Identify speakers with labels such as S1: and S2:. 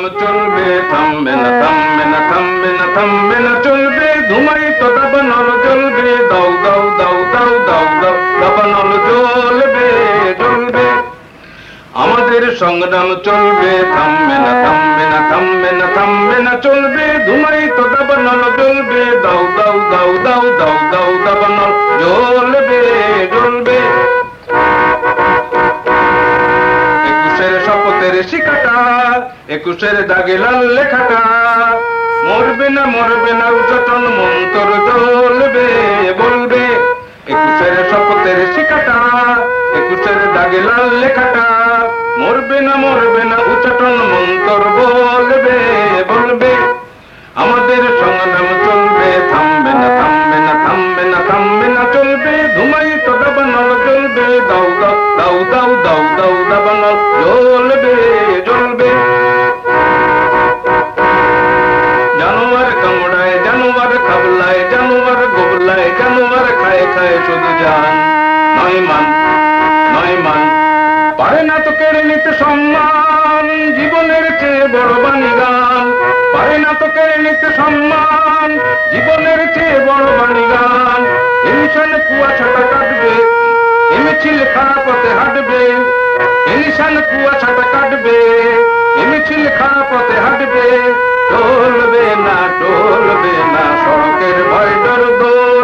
S1: চলবে, থামবে না, থামবে না, থামবে না, থামবে না, চলবে। ধুমাই তো দাবানল জ্বলবে, দাও দাও দাও দাও দাও দাও, দাবানল জ্বলবে জ্বলবে। আমাদের সংগ্রাম চলবে, থামবে না, থামবে না, থামবে না, থামবে না, চলবে। ধুমাই তো দাবানল জ্বলবে, দাও দাও দাও দাও দাও দাও, দাবানল জ্বলবে জ্বলবে। শপথের শিকাটা, 21-এর দাগে লাল লেখাটা, মরবে না মরবে না উচ্চাটন মন্তর জ্বলবে বলবে। 21-এর শপথের শিকাটা, 21-এর দাগে লাল লেখাটা, মরবে না মরবে না উচ্চাটন মন্তর বলবে বলবে। আমাদের সংগ্রাম চলবে, থামবে না, থামবে না, থামবে না, থামবে না, চলবে। ধুমাই তো দাবানল জ্বলবে, দাও দাও দাও দাও দাও দাও, দাবানল জ্বলবে জ্বলবে। জানোয়ার কামড়ায়, জানোয়ার খাবলায়, জানোয়ার গোবলায়, জানোয়ার খায় খায় শুধু জান। নয় মান নয় মান, পারে না তো কেড়ে নিতে সম্মান, জীবনের চেয়ে বড় বাণী গান। পারে না তো কেড়ে নিতে সম্মান, জীবনের চেয়ে বড় বাণী গান। এমিশন কুয়াশাটা কাটবে, এমিছিল খারাপ পথে হাঁটবে। এমিশন কুয়াশাটা কাটবে, এমিছিল খারাপ পথে হাঁটবে। টলবে না, টলবে না, সড়কের ভয় ডর